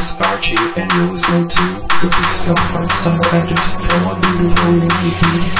is Archie, and you're listening to the Pixel Hardstyle Edit for one beautiful evening.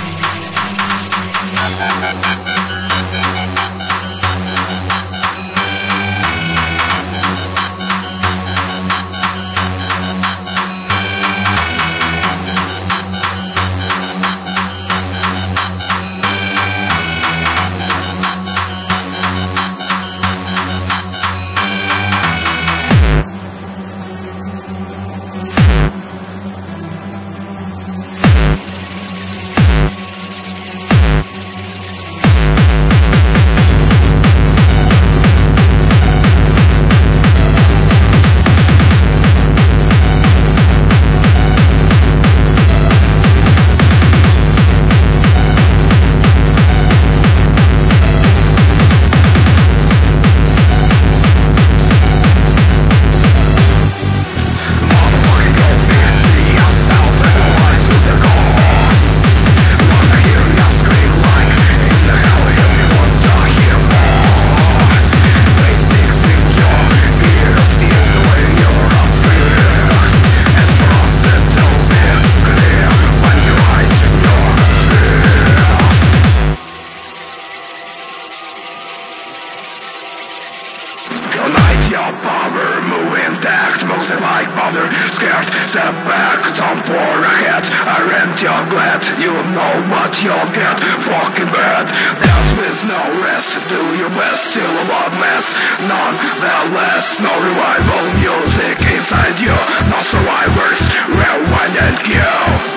Your power, move intact, moves it like mother. Scared, step back, don't pour ahead. Aren't you glad you know what you'll get? Fucking bad, dance with no rest. Do your best, still a lot mess. Nonetheless, no revival music inside you. No survivors, rewind and kill.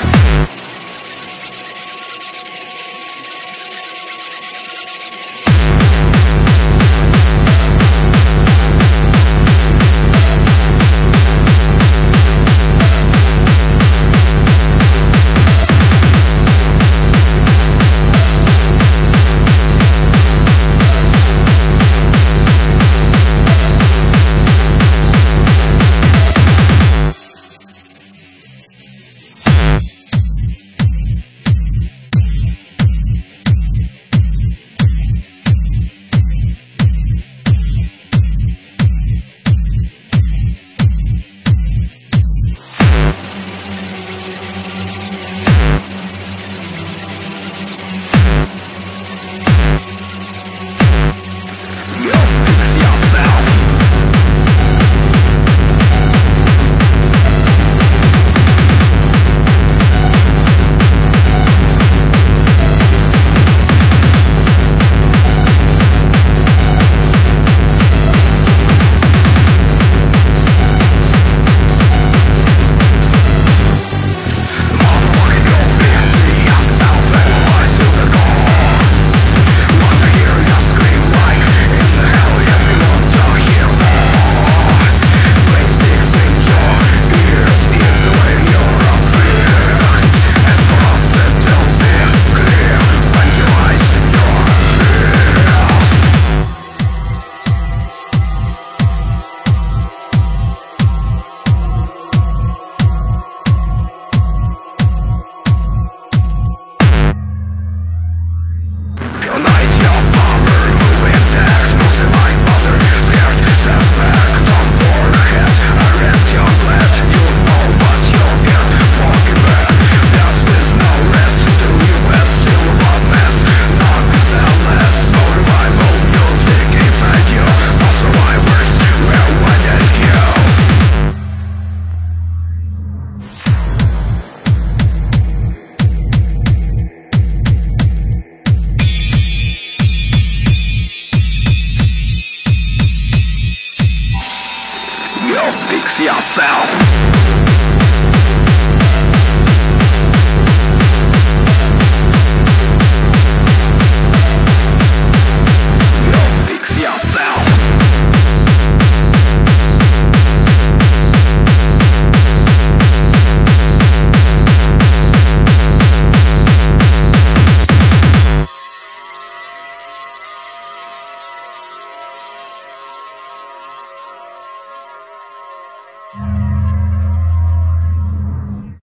Fix yourself.